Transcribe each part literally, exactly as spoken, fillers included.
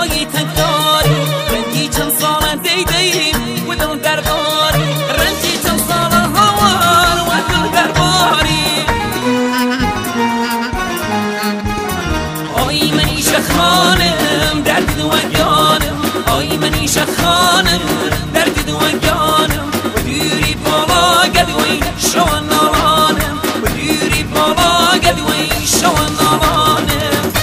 های تکداری، رنگی چند ساله دیدیم و دل درباری، رنگی چند ساله هوار و دل درباری. آی منیشه خانم درد دوگانم، آی منیشه خانم درد دوگانم، و دوری بالا گدوی شوان نالانم، و دوری بالا گدوی شوان نالانم.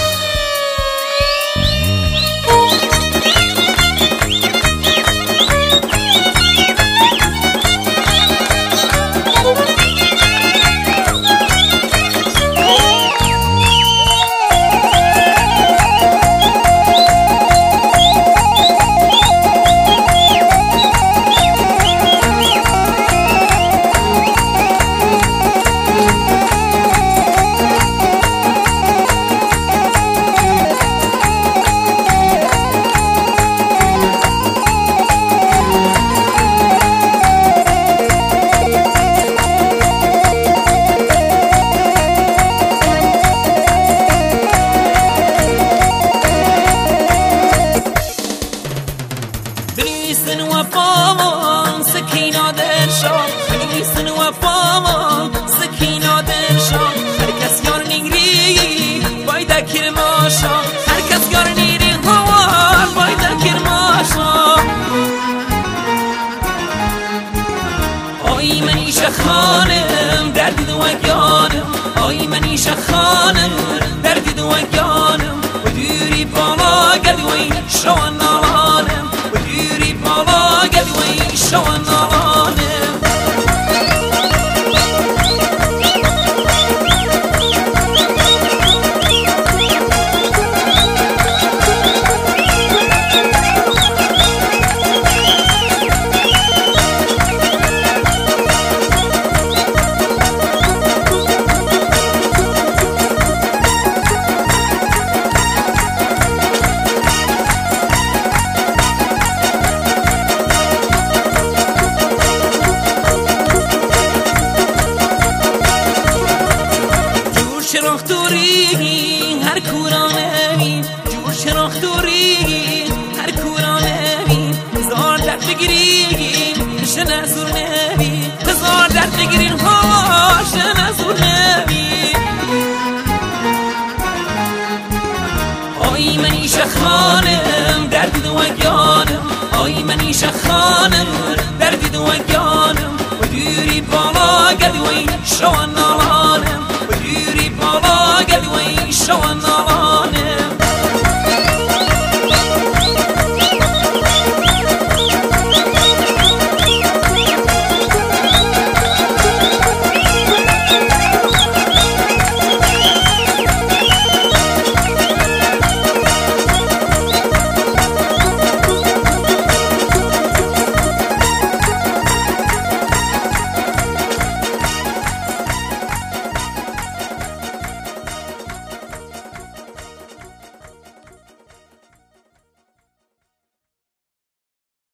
بنیسن و پامان سکینا در شام، بنیسن و پامان سکینا در شام، هر کس یار نگری باید کرماشا، هر کس یار نیری هوار باید کرماشا. آی منیشه خانم درد دوگانم، آی منیشه خانم درد دوگانم، و دوری بالا گدوی شوان نالانم، و دوری بالا گدوی شوان نالانم. شناختوری هر کورانمی، جور شناختوری هر کورانمی، هزار درد بگیریم شنازور نمی، هزار درد بگیریم ها شنازور نمی. آی منیشه خانم درد دوگانم، آی منیشه خانم درد دوگانم، و دوری بالا گدوی شوان نالانم.